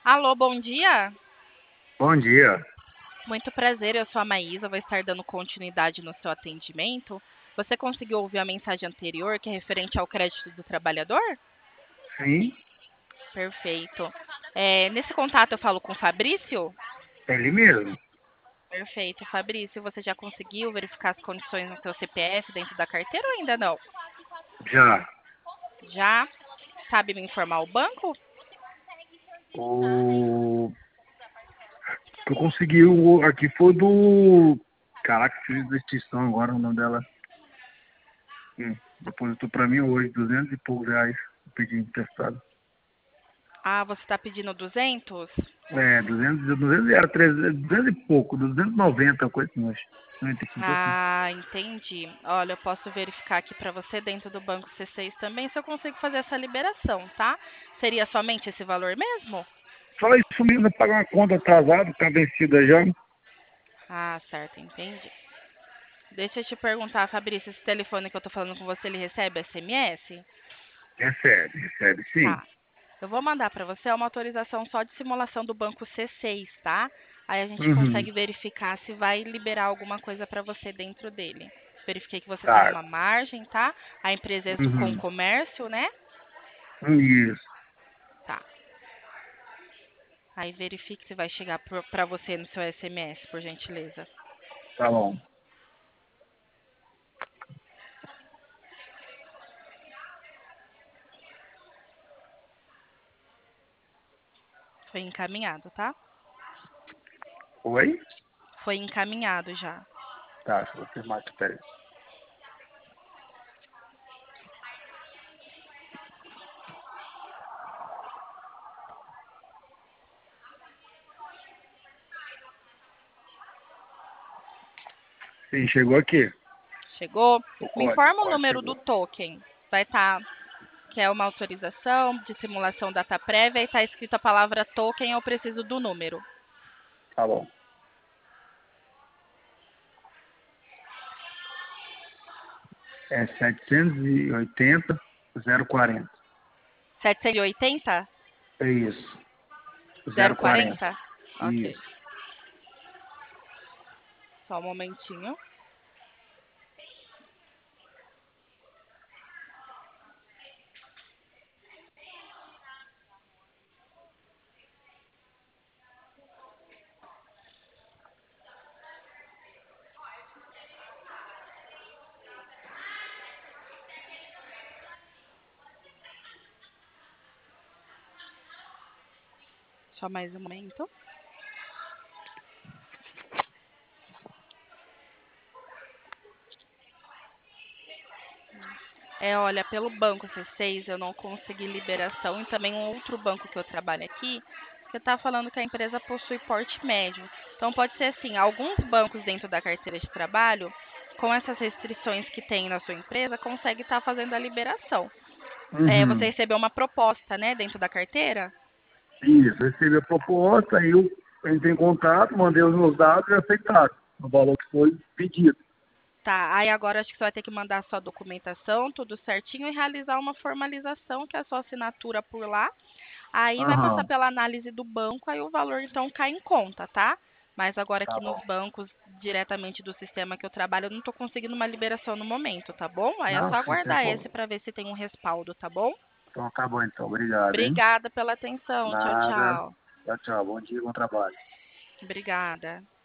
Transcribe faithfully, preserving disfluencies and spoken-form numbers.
Alô, bom dia. Bom dia. Muito prazer, eu sou a Maísa, vou estar dando continuidade no seu atendimento. Você conseguiu ouvir a mensagem anterior, que é referente ao crédito do trabalhador? Sim, Perfeito. É, nesse contato eu falo com o Fabrício? é ele mesmo. Perfeito. Fabrício, você já conseguiu verificar as condições no seu C P F dentro da carteira ou ainda não? Já. Já? Sabe me informar o banco? O que eu consegui o- aqui foi do. Caraca, fiz da extinção agora, o nome dela. Hum, depositou pra mim hoje duzentos e poucos reais. Eu pedi emprestado. Ah, você está pedindo duzentos? É, duzentos, duzentos era trezentos, duzentos e pouco, duzentos e noventa, coisa assim, acho. noventa e cinco assim. Ah, entendi. Olha, eu posso verificar aqui para você dentro do banco C seis também se eu consigo fazer essa liberação, tá? Seria somente esse valor mesmo? Só isso mesmo, pagar uma conta atrasada, tá vencida já. Ah, certo, entendi. Deixa eu te perguntar, Fabrício, esse telefone que eu tô falando com você, ele recebe S M S? Recebe, recebe sim. Tá. Eu vou mandar para você uma autorização só de simulação do banco C seis, tá? Aí a gente Uhum. consegue verificar se vai liberar alguma coisa para você dentro dele. Verifiquei que você tem Tá. uma margem, tá? A empresa é Zucom Uhum. Comércio, né? Isso. Tá. Aí verifique se vai chegar para você no seu S M S, por gentileza. Tá bom. Foi encaminhado, tá? Oi? Foi encaminhado já. Tá, deixa eu confirmar aqui, peraí. Sim, chegou aqui. Chegou? O Me código, o informa o código número do chegou. token. Vai estar, que é uma autorização de simulação data prévia e está escrito a palavra token, eu preciso do número. Tá bom. É setecentos e oitenta, zero quarenta. setecentos e oitenta? É isso. zero Zero quarenta. quarenta? Ok. Isso. Só um momentinho. Só mais um momento. É, olha, pelo banco C seis eu não consegui liberação e também um outro banco que eu trabalho aqui, que está falando que a empresa possui porte médio. Então pode ser assim, alguns bancos dentro da carteira de trabalho, com essas restrições que tem na sua empresa, consegue estar fazendo a liberação. É, você Uhum. recebeu uma proposta, né, dentro da carteira? Isso. Recebi a proposta, aí eu entrei em contato, mandei os meus dados e aceitaram. O valor que foi pedido. Tá, aí agora acho que você vai ter que mandar a sua documentação, tudo certinho, e realizar uma formalização, que é a sua assinatura por lá. Aí vai passar Aham. pela análise do banco, aí o valor então cai em conta, tá? Mas agora Tá aqui nos bom. bancos, diretamente do sistema que eu trabalho, eu não estou conseguindo uma liberação no momento, tá bom? Aí é Não, só sim, sem aguardar esse problema. para ver se tem um respaldo, tá bom? Então tá bom então. Obrigado, hein? Obrigada pela atenção. Tchau, Nada. tchau. Tchau, tchau. Bom dia, bom trabalho. Obrigada.